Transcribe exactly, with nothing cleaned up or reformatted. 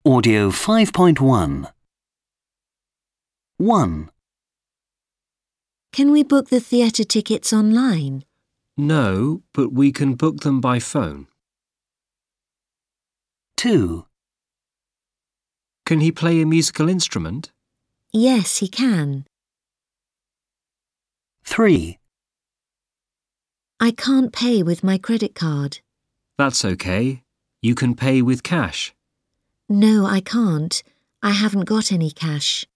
Audio five point one. one. Can we book the theatre tickets online? No, but we can book them by phone. two. Can he play a musical instrument? Yes, he can. three. I can't pay with my credit card. That's okay. You can pay with cash. No, I can't. I haven't got any cash.